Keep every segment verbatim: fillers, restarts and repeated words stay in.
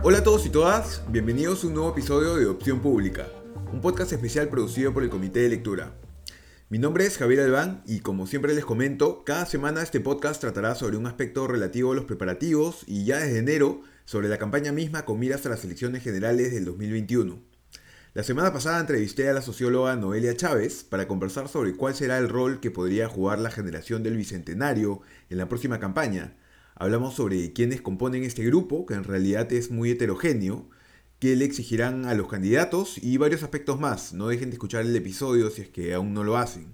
Hola a todos y todas, bienvenidos a un nuevo episodio de Opción Pública, un podcast especial producido por el Comité de Lectura. Mi nombre es Javier Albán y como siempre les comento, cada semana este podcast tratará sobre un aspecto relativo a los preparativos y ya desde enero sobre la campaña misma con miras a las elecciones generales del dos mil veintiuno. La semana pasada entrevisté a la socióloga Noelia Chávez para conversar sobre cuál será el rol que podría jugar la generación del Bicentenario en la próxima campaña. Hablamos sobre quiénes componen este grupo, que en realidad es muy heterogéneo, qué le exigirán a los candidatos y varios aspectos más. No dejen de escuchar el episodio si es que aún no lo hacen.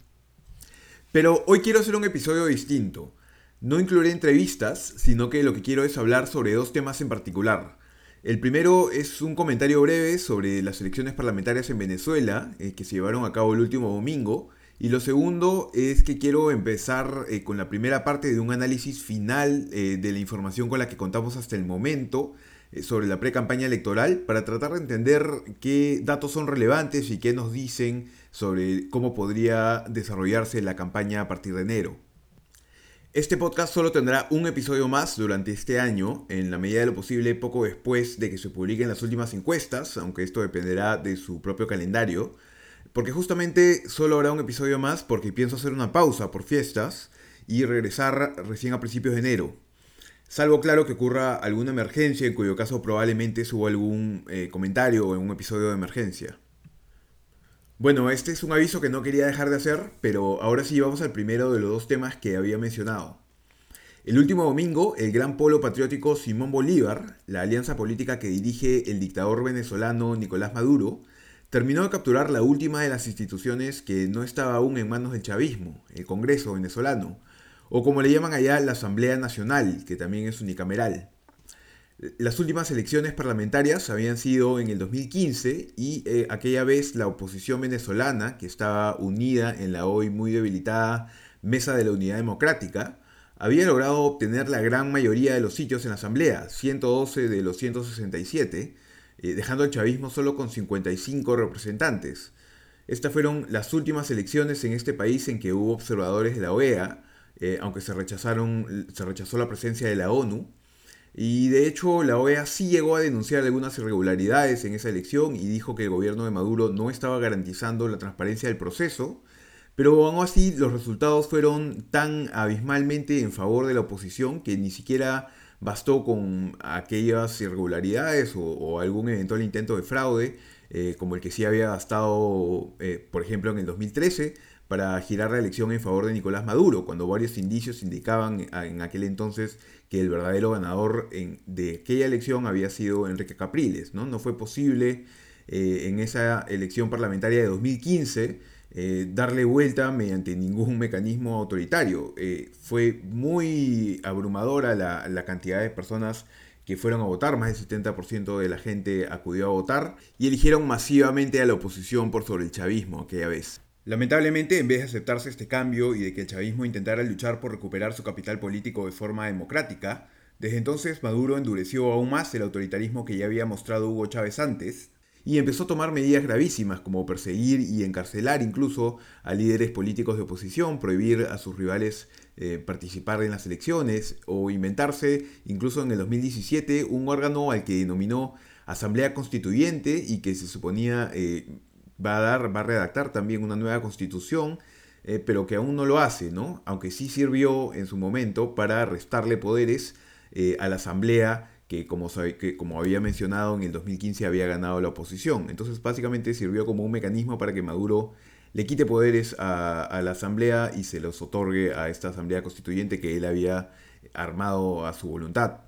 Pero hoy quiero hacer un episodio distinto. No incluiré entrevistas, sino que lo que quiero es hablar sobre dos temas en particular. El primero es un comentario breve sobre las elecciones parlamentarias en Venezuela, eh, que se llevaron a cabo el último domingo. Y lo segundo es que quiero empezar eh, con la primera parte de un análisis final eh, de la información con la que contamos hasta el momento eh, sobre la pre-campaña electoral para tratar de entender qué datos son relevantes y qué nos dicen sobre cómo podría desarrollarse la campaña a partir de enero. Este podcast solo tendrá un episodio más durante este año, en la medida de lo posible poco después de que se publiquen las últimas encuestas, aunque esto dependerá de su propio calendario. Porque justamente solo habrá un episodio más porque pienso hacer una pausa por fiestas y regresar recién a principios de enero. Salvo claro que ocurra alguna emergencia, en cuyo caso probablemente suba algún eh, comentario en un episodio de emergencia. Bueno, este es un aviso que no quería dejar de hacer, pero ahora sí vamos al primero de los dos temas que había mencionado. El último domingo, el gran polo patriótico Simón Bolívar, la alianza política que dirige el dictador venezolano Nicolás Maduro, terminó de capturar la última de las instituciones que no estaba aún en manos del chavismo, el Congreso venezolano, o como le llaman allá, la Asamblea Nacional, que también es unicameral. Las últimas elecciones parlamentarias habían sido en el dos mil quince y eh, aquella vez la oposición venezolana, que estaba unida en la hoy muy debilitada Mesa de la Unidad Democrática, había logrado obtener la gran mayoría de los sitios en la Asamblea, ciento doce de los ciento sesenta y siete, eh, dejando al chavismo solo con cincuenta y cinco representantes. Estas fueron las últimas elecciones en este país en que hubo observadores de la O E A, eh, aunque se, rechazaron, se rechazó la presencia de la ONU. Y de hecho la O E A sí llegó a denunciar algunas irregularidades en esa elección y dijo que el gobierno de Maduro no estaba garantizando la transparencia del proceso, pero aún así los resultados fueron tan abismalmente en favor de la oposición que ni siquiera bastó con aquellas irregularidades o, o algún eventual intento de fraude, eh, como el que sí había bastado, eh, por ejemplo, en el dos mil trece, para girar la elección en favor de Nicolás Maduro, cuando varios indicios indicaban en aquel entonces que el verdadero ganador en, de aquella elección había sido Enrique Capriles, ¿no? No fue posible eh, en esa elección parlamentaria de dos mil quince eh, darle vuelta mediante ningún mecanismo autoritario. Eh, fue muy abrumadora la, la cantidad de personas que fueron a votar, más del setenta por ciento de la gente acudió a votar y eligieron masivamente a la oposición por sobre el chavismo aquella vez. Lamentablemente, en vez de aceptarse este cambio y de que el chavismo intentara luchar por recuperar su capital político de forma democrática, desde entonces Maduro endureció aún más el autoritarismo que ya había mostrado Hugo Chávez antes y empezó a tomar medidas gravísimas como perseguir y encarcelar incluso a líderes políticos de oposición, prohibir a sus rivales eh, participar en las elecciones o inventarse incluso en el dos mil diecisiete un órgano al que denominó Asamblea Constituyente y que se suponía eh, va a dar, va a redactar también una nueva constitución, eh, pero que aún no lo hace, ¿no? Aunque sí sirvió en su momento para restarle poderes eh, a la Asamblea que como, que como había mencionado en el dos mil quince había ganado la oposición. Entonces básicamente sirvió como un mecanismo para que Maduro le quite poderes a, a la Asamblea y se los otorgue a esta Asamblea Constituyente que él había armado a su voluntad.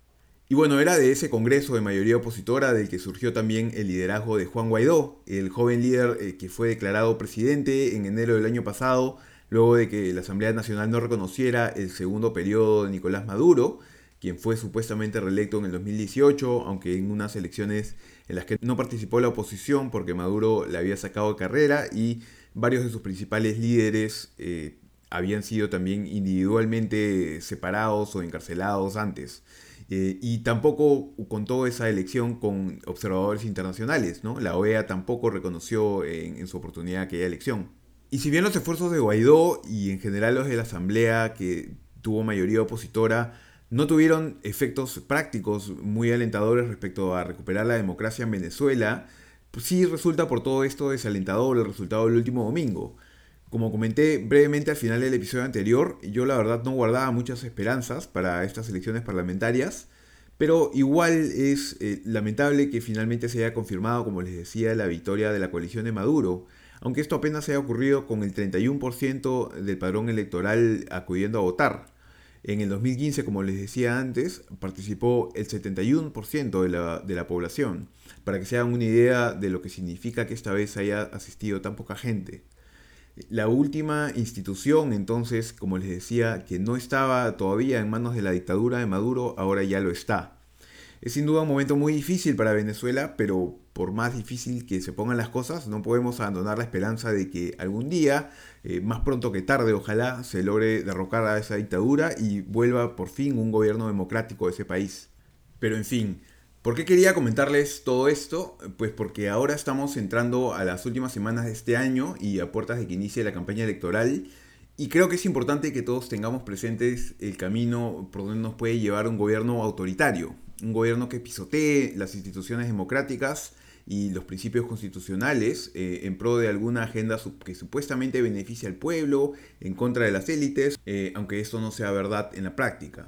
Y bueno, era de ese congreso de mayoría opositora del que surgió también el liderazgo de Juan Guaidó, el joven líder eh, que fue declarado presidente en enero del año pasado, luego de que la Asamblea Nacional no reconociera el segundo periodo de Nicolás Maduro, quien fue supuestamente reelecto en el dos mil dieciocho, aunque en unas elecciones en las que no participó la oposición porque Maduro le había sacado de carrera y varios de sus principales líderes eh, habían sido también individualmente separados o encarcelados antes. Eh, y tampoco contó esa elección con observadores internacionales, ¿no? La O E A tampoco reconoció en, en su oportunidad aquella elección. Y si bien los esfuerzos de Guaidó y en general los de la Asamblea, que tuvo mayoría opositora, no tuvieron efectos prácticos muy alentadores respecto a recuperar la democracia en Venezuela, pues sí resulta por todo esto desalentador el resultado del último domingo. Como comenté brevemente al final del episodio anterior, yo la verdad no guardaba muchas esperanzas para estas elecciones parlamentarias, pero igual es eh, lamentable que finalmente se haya confirmado, como les decía, la victoria de la coalición de Maduro, aunque esto apenas haya ocurrido con el treinta y uno por ciento del padrón electoral acudiendo a votar. En el dos mil quince, como les decía antes, participó el setenta y uno por ciento de la, de la población, para que se hagan una idea de lo que significa que esta vez haya asistido tan poca gente. La última institución, entonces, como les decía, que no estaba todavía en manos de la dictadura de Maduro, ahora ya lo está. Es sin duda un momento muy difícil para Venezuela, pero por más difícil que se pongan las cosas, no podemos abandonar la esperanza de que algún día, eh, más pronto que tarde, ojalá se logre derrocar a esa dictadura y vuelva por fin un gobierno democrático de ese país. Pero en fin, ¿por qué quería comentarles todo esto? Pues porque ahora estamos entrando a las últimas semanas de este año y a puertas de que inicie la campaña electoral. Y creo que es importante que todos tengamos presentes el camino por donde nos puede llevar un gobierno autoritario. Un gobierno que pisotee las instituciones democráticas y los principios constitucionales eh, en pro de alguna agenda que supuestamente beneficia al pueblo, en contra de las élites, eh, aunque esto no sea verdad en la práctica.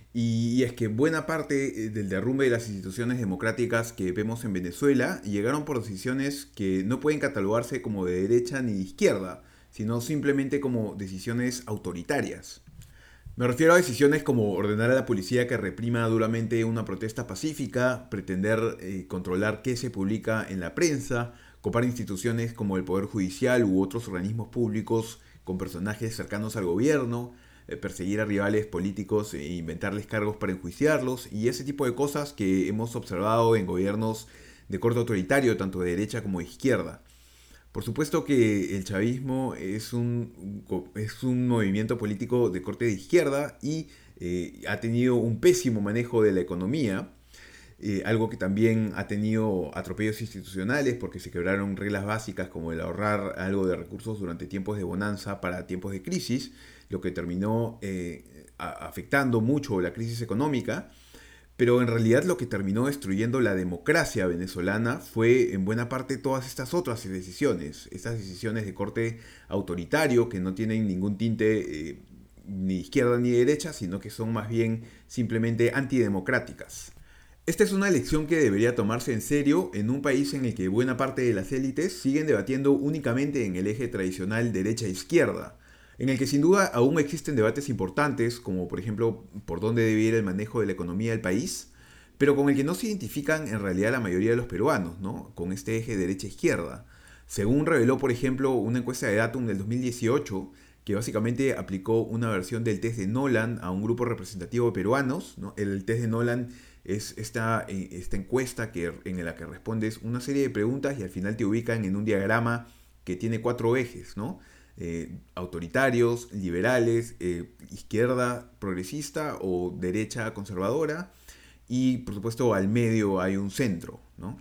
Y es que buena parte del derrumbe de las instituciones democráticas que vemos en Venezuela llegaron por decisiones que no pueden catalogarse como de derecha ni de izquierda, sino simplemente como decisiones autoritarias. Me refiero a decisiones como ordenar a la policía que reprima duramente una protesta pacífica, pretender eh, controlar qué se publica en la prensa, copar instituciones como el Poder Judicial u otros organismos públicos con personajes cercanos al gobierno, eh, perseguir a rivales políticos e inventarles cargos para enjuiciarlos, y ese tipo de cosas que hemos observado en gobiernos de corte autoritario, tanto de derecha como de izquierda. Por supuesto que el chavismo es un, es un movimiento político de corte de izquierda y eh, ha tenido un pésimo manejo de la economía, eh, algo que también ha tenido atropellos institucionales porque se quebraron reglas básicas como el ahorrar algo de recursos durante tiempos de bonanza para tiempos de crisis, lo que terminó eh, a, afectando mucho la crisis económica. Pero en realidad lo que terminó destruyendo la democracia venezolana fue en buena parte todas estas otras decisiones, estas decisiones de corte autoritario que no tienen ningún tinte eh, ni izquierda ni derecha, sino que son más bien simplemente antidemocráticas. Esta es una elección que debería tomarse en serio en un país en el que buena parte de las élites siguen debatiendo únicamente en el eje tradicional derecha-izquierda, en el que sin duda aún existen debates importantes, como por ejemplo por dónde debe ir el manejo de la economía del país, pero con el que no se identifican en realidad la mayoría de los peruanos, ¿no? Con este eje derecha-izquierda. Según reveló, por ejemplo, una encuesta de Datum del dos mil dieciocho, que básicamente aplicó una versión del test de Nolan a un grupo representativo de peruanos, ¿no? El test de Nolan es esta, esta encuesta que, en la que respondes una serie de preguntas y al final te ubican en un diagrama que tiene cuatro ejes, ¿no? Eh, autoritarios, liberales, eh, izquierda progresista o derecha conservadora, y por supuesto al medio hay un centro, ¿no?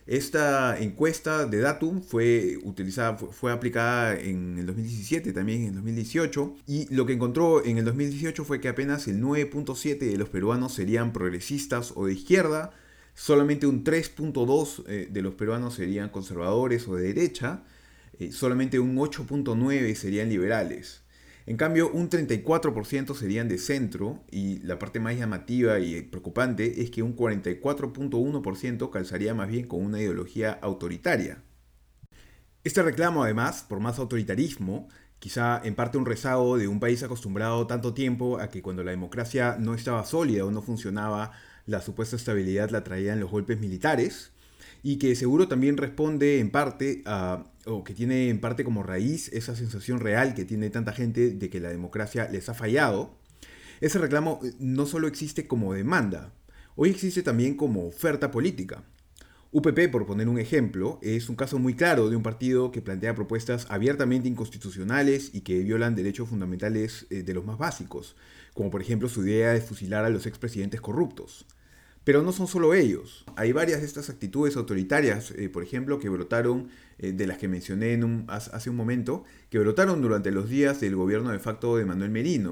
Esta encuesta de Datum fue utilizada, fue, fue aplicada en el dos mil diecisiete, también en el dos mil dieciocho, y lo que encontró en el dos mil dieciocho fue que apenas el nueve punto siete de los peruanos serían progresistas o de izquierda, solamente un tres punto dos eh, de los peruanos serían conservadores o de derecha, Eh, solamente un ocho punto nueve serían liberales. En cambio, un treinta y cuatro por ciento serían de centro, y la parte más llamativa y preocupante es que un cuarenta y cuatro punto uno por ciento calzaría más bien con una ideología autoritaria. Este reclamo, además, por más autoritarismo, quizá en parte un rezago de un país acostumbrado tanto tiempo a que cuando la democracia no estaba sólida o no funcionaba, la supuesta estabilidad la traían los golpes militares, y que seguro también responde en parte a, o que tiene en parte como raíz esa sensación real que tiene tanta gente de que la democracia les ha fallado. Ese reclamo no solo existe como demanda, hoy existe también como oferta política. U P P, por poner un ejemplo, es un caso muy claro de un partido que plantea propuestas abiertamente inconstitucionales y que violan derechos fundamentales de los más básicos, como por ejemplo su idea de fusilar a los expresidentes corruptos. Pero no son solo ellos. Hay varias de estas actitudes autoritarias, eh, por ejemplo, que brotaron, eh, de las que mencioné en un, hace un momento, que brotaron durante los días del gobierno de facto de Manuel Merino,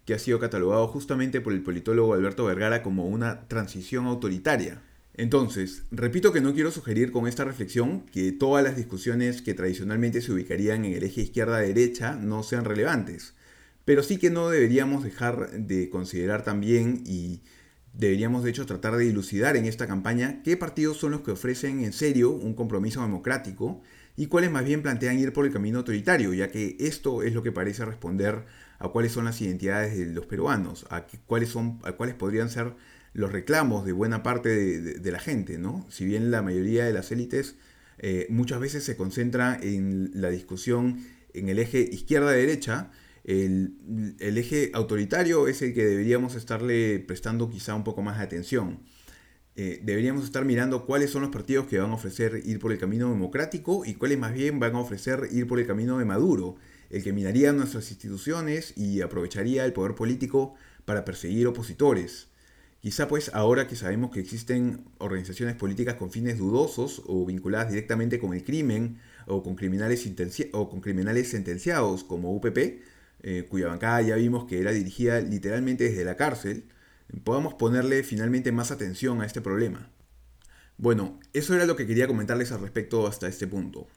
que ha sido catalogado justamente por el politólogo Alberto Vergara como una transición autoritaria. Entonces, repito que no quiero sugerir con esta reflexión que todas las discusiones que tradicionalmente se ubicarían en el eje izquierda-derecha no sean relevantes, pero sí que no deberíamos dejar de considerar también y deberíamos de hecho tratar de dilucidar en esta campaña qué partidos son los que ofrecen en serio un compromiso democrático y cuáles más bien plantean ir por el camino autoritario, ya que esto es lo que parece responder a cuáles son las identidades de los peruanos, a qué- cuáles son, a cuáles podrían ser los reclamos de buena parte de, de- de la gente, ¿no? Si bien la mayoría de las élites eh, muchas veces se concentra en la discusión en el eje izquierda-derecha, el, el eje autoritario es el que deberíamos estarle prestando quizá un poco más de atención. Eh, deberíamos estar mirando cuáles son los partidos que van a ofrecer ir por el camino democrático y cuáles más bien van a ofrecer ir por el camino de Maduro, el que minaría nuestras instituciones y aprovecharía el poder político para perseguir opositores. Quizá pues ahora que sabemos que existen organizaciones políticas con fines dudosos o vinculadas directamente con el crimen o con criminales, sentenci- o con criminales sentenciados como U P P, eh, cuya bancada ya vimos que era dirigida literalmente desde la cárcel, podamos ponerle finalmente más atención a este problema. Bueno, eso era lo que quería comentarles al respecto hasta este punto.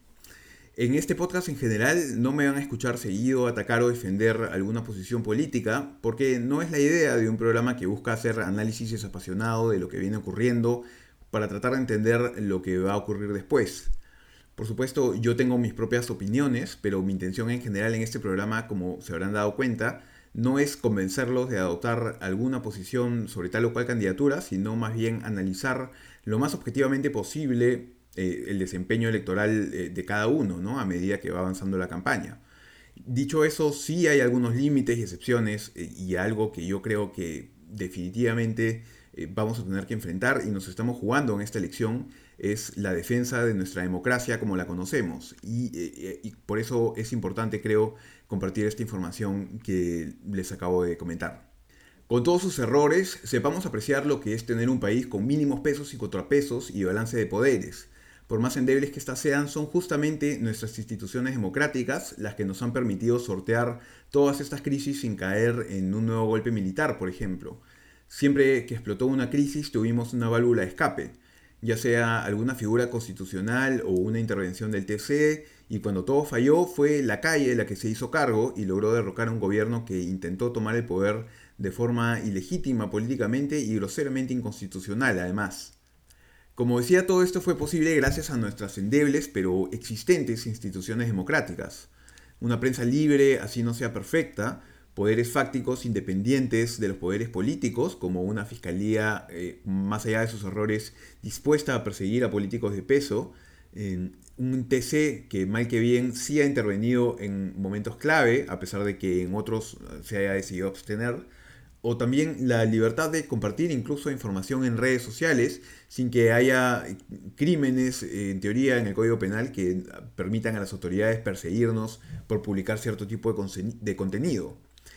En este podcast en general no me van a escuchar seguido atacar o defender alguna posición política, porque no es la idea de un programa que busca hacer análisis desapasionado de lo que viene ocurriendo para tratar de entender lo que va a ocurrir después. Por supuesto, yo tengo mis propias opiniones, pero mi intención en general en este programa, como se habrán dado cuenta, no es convencerlos de adoptar alguna posición sobre tal o cual candidatura, sino más bien analizar lo más objetivamente posible eh, el desempeño electoral eh, de cada uno, ¿no? A medida que va avanzando la campaña. Dicho eso, sí hay algunos límites y excepciones eh, y algo que yo creo que definitivamente eh, vamos a tener que enfrentar y nos estamos jugando en esta elección es la defensa de nuestra democracia como la conocemos. Y, eh, y por eso es importante, creo, compartir esta información que les acabo de comentar. Con todos sus errores, sepamos apreciar lo que es tener un país con mínimos pesos y contrapesos y balance de poderes. Por más endebles que éstas sean, son justamente nuestras instituciones democráticas las que nos han permitido sortear todas estas crisis sin caer en un nuevo golpe militar, por ejemplo. Siempre que explotó una crisis tuvimos una válvula de escape, ya sea alguna figura constitucional o una intervención del T C, y cuando todo falló fue la calle la que se hizo cargo y logró derrocar a un gobierno que intentó tomar el poder de forma ilegítima políticamente y groseramente inconstitucional además. Como decía, todo esto fue posible gracias a nuestras endebles pero existentes instituciones democráticas. Una prensa libre, así no sea perfecta, poderes fácticos independientes de los poderes políticos, como una fiscalía, eh, más allá de sus errores, dispuesta a perseguir a políticos de peso, eh, un T C que mal que bien sí ha intervenido en momentos clave, a pesar de que en otros se haya decidido abstener, o también la libertad de compartir incluso información en redes sociales sin que haya crímenes, eh, en teoría, en el Código Penal que permitan a las autoridades perseguirnos por publicar cierto tipo de, de contenido.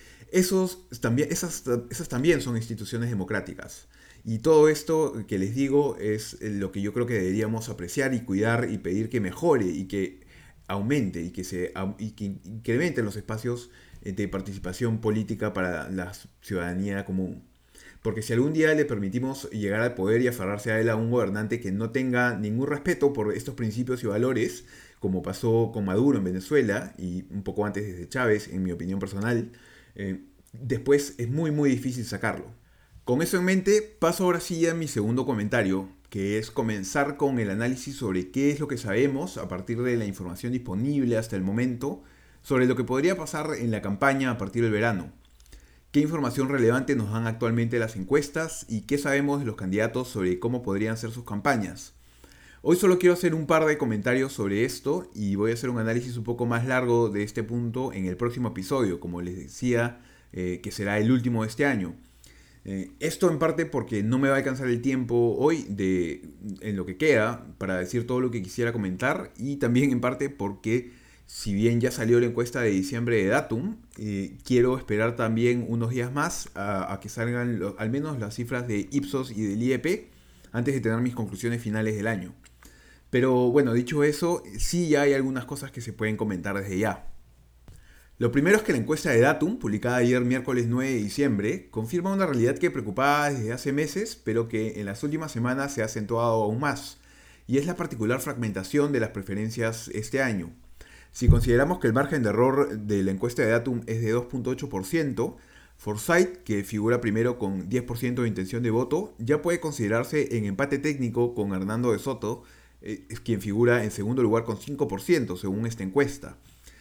Esos, también, esas, esas también son instituciones democráticas. Y todo esto que les digo es lo que yo creo que deberíamos apreciar y cuidar y pedir que mejore y que aumente y que se y que incrementen los espacios de participación política para la ciudadanía común. Porque si algún día le permitimos llegar al poder y aferrarse a él a un gobernante que no tenga ningún respeto por estos principios y valores, como pasó con Maduro en Venezuela y un poco antes desde Chávez, en mi opinión personal, eh, después es muy muy difícil sacarlo. Con eso en mente, paso ahora sí a mi segundo comentario, que es comenzar con el análisis sobre qué es lo que sabemos a partir de la información disponible hasta el momento sobre lo que podría pasar en la campaña a partir del verano. ¿Qué información relevante nos dan actualmente las encuestas y qué sabemos de los candidatos sobre cómo podrían ser sus campañas? Hoy solo quiero hacer un par de comentarios sobre esto y voy a hacer un análisis un poco más largo de este punto en el próximo episodio, como les decía, eh, que será el último de este año. Eh, esto en parte porque no me va a alcanzar el tiempo hoy de, en lo que queda para decir todo lo que quisiera comentar, y también en parte porque si bien ya salió la encuesta de diciembre de Datum, eh, quiero esperar también unos días más a, a que salgan lo, al menos las cifras de Ipsos y del I E P antes de tener mis conclusiones finales del año. Pero bueno, dicho eso, sí ya hay algunas cosas que se pueden comentar desde ya. Lo primero es que la encuesta de Datum, publicada ayer miércoles nueve de diciembre, confirma una realidad que preocupaba desde hace meses, pero que en las últimas semanas se ha acentuado aún más, y es la particular fragmentación de las preferencias este año. Si consideramos que el margen de error de la encuesta de Datum es de dos punto ocho por ciento, Forsyth, que figura primero con diez por ciento de intención de voto, ya puede considerarse en empate técnico con Hernando de Soto, eh, quien figura en segundo lugar con cinco por ciento según esta encuesta.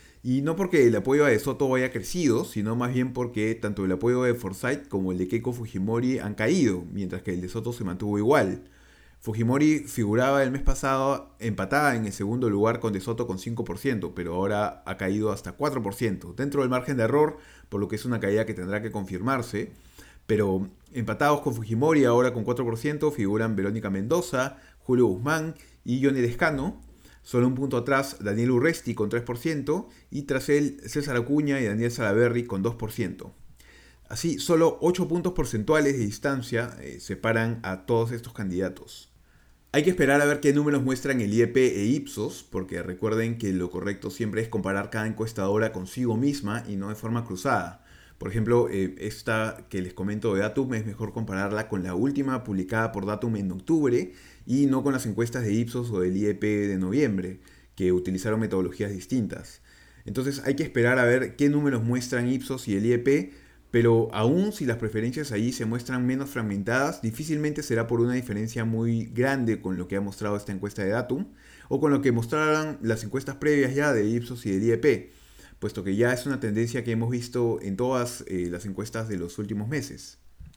Y no porque el apoyo a De Soto haya crecido, sino más bien porque tanto el apoyo de Forsyth como el de Keiko Fujimori han caído, mientras que el de Soto se mantuvo igual. Fujimori figuraba el mes pasado empatada en el segundo lugar con De Soto con cinco por ciento, pero ahora ha caído hasta cuatro por ciento, dentro del margen de error, por lo que es una caída que tendrá que confirmarse. Pero empatados con Fujimori ahora con cuatro por ciento figuran Verónica Mendoza, Julio Guzmán y Johnny Lescano. Solo un punto atrás Daniel Urresti con tres por ciento y tras él César Acuña y Daniel Salaverry con dos por ciento. Así, solo ocho puntos porcentuales de distancia eh, separan a todos estos candidatos. Hay que esperar a ver qué números muestran el I E P e Ipsos, porque recuerden que lo correcto siempre es comparar cada encuestadora consigo misma y no de forma cruzada. Por ejemplo, eh, esta que les comento de Datum es mejor compararla con la última publicada por Datum en octubre y no con las encuestas de Ipsos o del I E P de noviembre, que utilizaron metodologías distintas. Entonces hay que esperar a ver qué números muestran Ipsos y el I E P, pero aún si las preferencias allí se muestran menos fragmentadas, difícilmente será por una diferencia muy grande con lo que ha mostrado esta encuesta de Datum o con lo que mostraran las encuestas previas ya de Ipsos y del I E P, puesto que ya es una tendencia que hemos visto en todas eh, las encuestas de los últimos meses.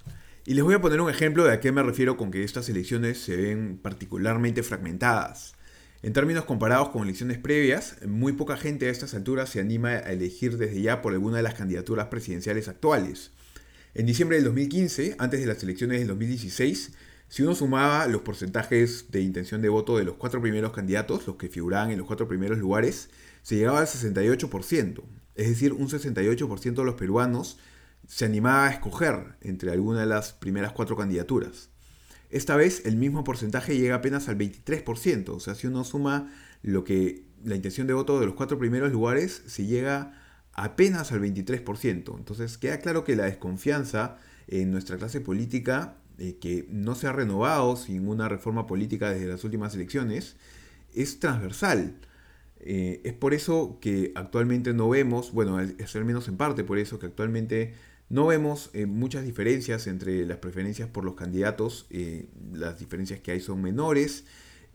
Y les voy a poner un ejemplo de a qué me refiero con que estas elecciones se ven particularmente fragmentadas. En términos comparados con elecciones previas, muy poca gente a estas alturas se anima a elegir desde ya por alguna de las candidaturas presidenciales actuales. En diciembre del dos mil quince, antes de las elecciones del dos mil dieciséis, si uno sumaba los porcentajes de intención de voto de los cuatro primeros candidatos, los que figuraban en los cuatro primeros lugares, se llegaba al sesenta y ocho por ciento. Es decir, un sesenta y ocho por ciento de los peruanos se animaba a escoger entre alguna de las primeras cuatro candidaturas. Esta vez el mismo porcentaje llega apenas al veintitrés por ciento, o sea, si uno suma lo que la intención de voto de los cuatro primeros lugares, se llega apenas al veintitrés por ciento. Entonces queda claro que la desconfianza en nuestra clase política, eh, que no se ha renovado sin una reforma política desde las últimas elecciones, es transversal. Eh, es por eso que actualmente no vemos, bueno, es al menos en parte por eso que actualmente no vemos eh, muchas diferencias entre las preferencias por los candidatos. Eh, las diferencias que hay son menores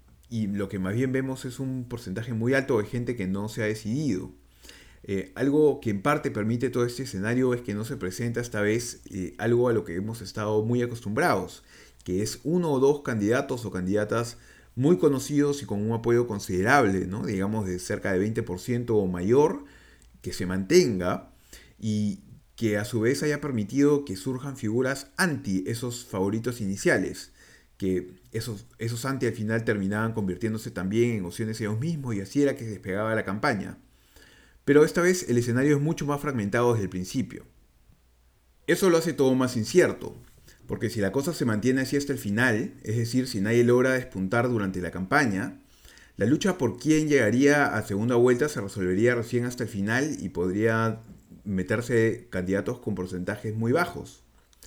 y lo que más bien vemos es un porcentaje muy alto de gente que no se ha decidido. Eh, algo que en parte permite todo este escenario es que no se presenta esta vez eh, algo a lo que hemos estado muy acostumbrados, que es uno o dos candidatos o candidatas muy conocidos y con un apoyo considerable, ¿no? Digamos de cerca de veinte por ciento o mayor, que se mantenga y que a su vez haya permitido que surjan figuras anti esos favoritos iniciales, que esos, esos anti al final terminaban convirtiéndose también en opciones ellos mismos y así era que se despegaba la campaña. Pero esta vez el escenario es mucho más fragmentado desde el principio. Eso lo hace todo más incierto, porque si la cosa se mantiene así hasta el final, es decir, si nadie logra despuntar durante la campaña, la lucha por quién llegaría a segunda vuelta se resolvería recién hasta el final y podría meterse candidatos con porcentajes muy bajos.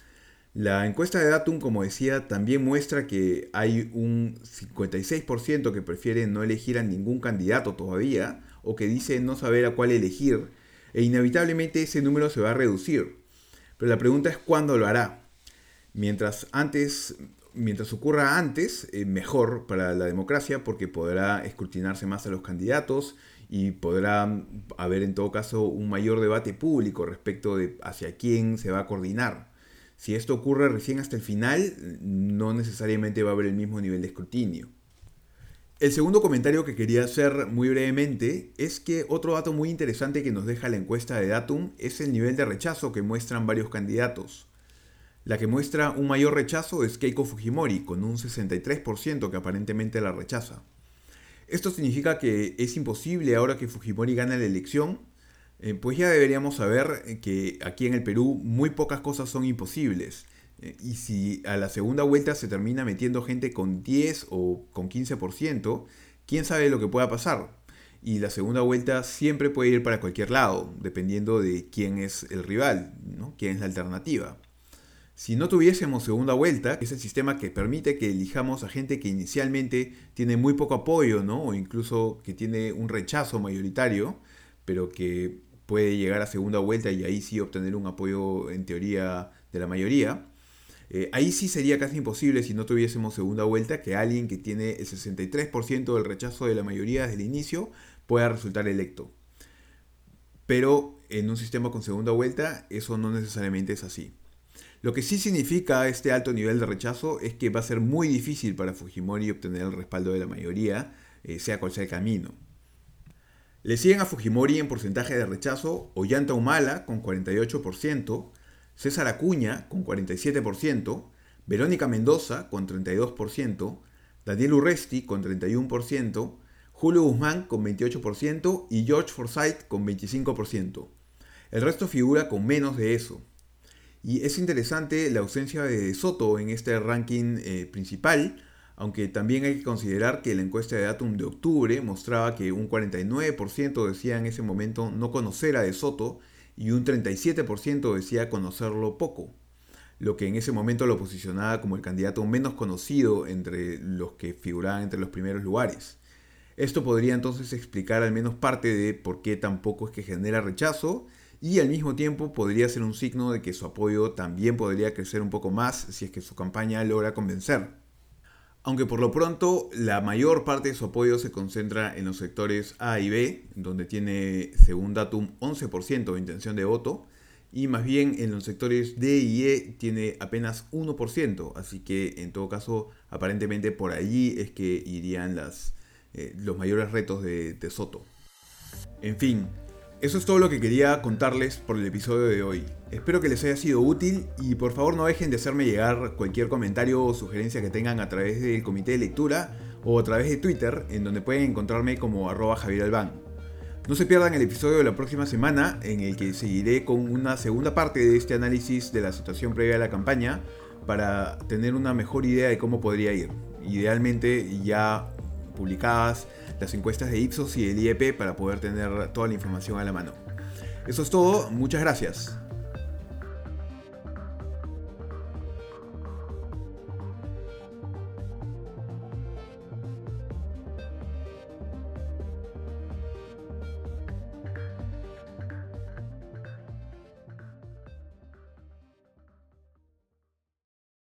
La encuesta de Datum, como decía, también muestra que hay un cincuenta y seis por ciento que prefiere no elegir a ningún candidato todavía, o que dice no saber a cuál elegir, e inevitablemente ese número se va a reducir. Pero la pregunta es cuándo lo hará. Mientras antes, mientras ocurra antes, eh, mejor para la democracia, porque podrá escrutinarse más a los candidatos y podrá haber en todo caso un mayor debate público respecto de hacia quién se va a coordinar. Si esto ocurre recién hasta el final, no necesariamente va a haber el mismo nivel de escrutinio. El segundo comentario que quería hacer muy brevemente es que otro dato muy interesante que nos deja la encuesta de Datum es el nivel de rechazo que muestran varios candidatos. La que muestra un mayor rechazo es Keiko Fujimori, con un sesenta y tres por ciento que aparentemente la rechaza. Esto significa que es imposible ahora que Fujimori gana la elección, eh, pues ya deberíamos saber que aquí en el Perú muy pocas cosas son imposibles. Eh, y si a la segunda vuelta se termina metiendo gente con diez o con quince por ciento, quién sabe lo que pueda pasar. y la segunda vuelta siempre puede ir para cualquier lado, dependiendo de quién es el rival, ¿no? Quién es la alternativa. Si no tuviésemos segunda vuelta, que es el sistema que permite que elijamos a gente que inicialmente tiene muy poco apoyo, ¿no? O incluso que tiene un rechazo mayoritario, pero que puede llegar a segunda vuelta y ahí sí obtener un apoyo en teoría de la mayoría. Eh, ahí sí sería casi imposible, si no tuviésemos segunda vuelta, que alguien que tiene el sesenta y tres por ciento del rechazo de la mayoría desde el inicio pueda resultar electo. Pero en un sistema con segunda vuelta eso no necesariamente es así. Lo que sí significa este alto nivel de rechazo es que va a ser muy difícil para Fujimori obtener el respaldo de la mayoría, eh, sea cual sea el camino. Le siguen a Fujimori en porcentaje de rechazo Ollanta Humala con cuarenta y ocho por ciento, César Acuña con cuarenta y siete por ciento, Verónica Mendoza con treinta y dos por ciento, Daniel Urresti con treinta y uno por ciento, Julio Guzmán con veintiocho por ciento y George Forsyth con veinticinco por ciento. El resto figura con menos de eso. Y es interesante la ausencia de De Soto en este ranking eh, principal, aunque también hay que considerar que la encuesta de Datum de octubre mostraba que un cuarenta y nueve por ciento decía en ese momento no conocer a De Soto y un treinta y siete por ciento decía conocerlo poco, lo que en ese momento lo posicionaba como el candidato menos conocido entre los que figuraban entre los primeros lugares. Esto podría entonces explicar al menos parte de por qué tampoco es que genera rechazo, y al mismo tiempo podría ser un signo de que su apoyo también podría crecer un poco más si es que su campaña logra convencer. Aunque por lo pronto la mayor parte de su apoyo se concentra en los sectores A y B, donde tiene, según Datum, once por ciento de intención de voto, y más bien en los sectores D y E tiene apenas uno por ciento, así que en todo caso aparentemente por allí es que irían las, eh, los mayores retos de, de Soto. En fin, eso es todo lo que quería contarles por el episodio de hoy. Espero que les haya sido útil y por favor no dejen de hacerme llegar cualquier comentario o sugerencia que tengan a través del comité de lectura o a través de Twitter, en donde pueden encontrarme como arroba Javier Albán. No se pierdan el episodio de la próxima semana, en el que seguiré con una segunda parte de este análisis de la situación previa a la campaña para tener una mejor idea de cómo podría ir. Idealmente ya publicadas las encuestas de Ipsos y del I E P para poder tener toda la información a la mano. Eso es todo, muchas gracias.